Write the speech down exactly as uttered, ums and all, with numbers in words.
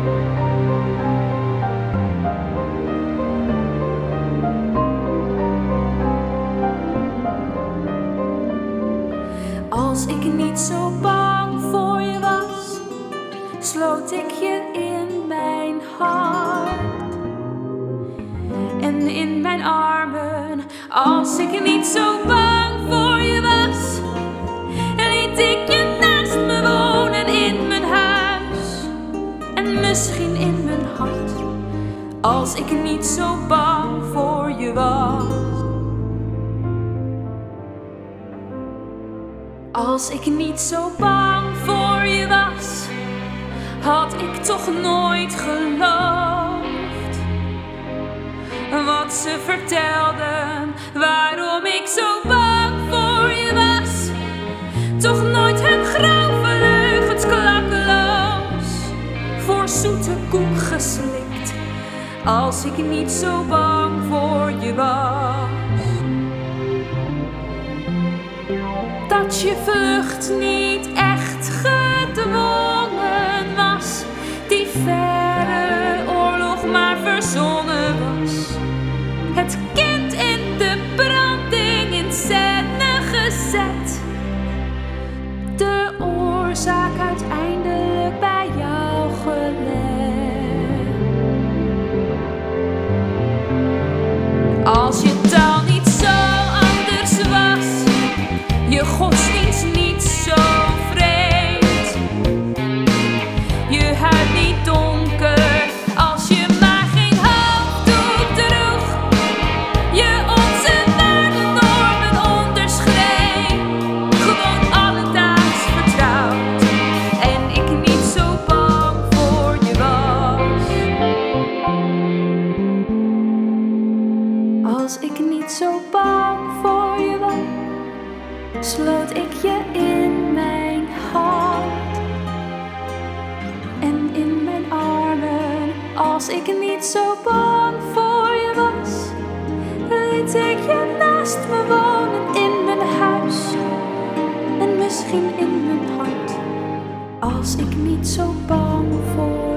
Als ik niet zo bang voor je was, sloot ik je in mijn hart en in mijn armen. Als ik niet zo bang voor je was, liet ik je naast me wonen in mijn huis en misschien in mijn hart. Als ik niet zo bang voor je was. Als ik niet zo bang voor je was, had ik toch nooit geloofd wat ze vertelden, waarom ik zo bang voor je was. Toch nooit hun grove leugens klakkeloos voor zoete koek geslikt, als ik niet zo bang voor je was. Dat je vlucht niet echt gedwongen was, die verre oorlog maar verzonnen was. Het kind in de branding in scène gezet, de oorzaak uiteindelijk bij jou gelegd. Als je taal niet zo anders was, je godsdienst niet zo vreed, je huid niet donker als je maar geen hoofddoek droeg, je onze waardennormen onderschreef, gewoon alledaags vertrouwd en ik niet zo bang voor je was. Als ik niet zo bang voor je was, sloot ik je in mijn hart en in mijn armen. Als ik niet zo bang voor je was, liet ik je naast me wonen in mijn huis en misschien in mijn hart. Als ik niet zo bang voor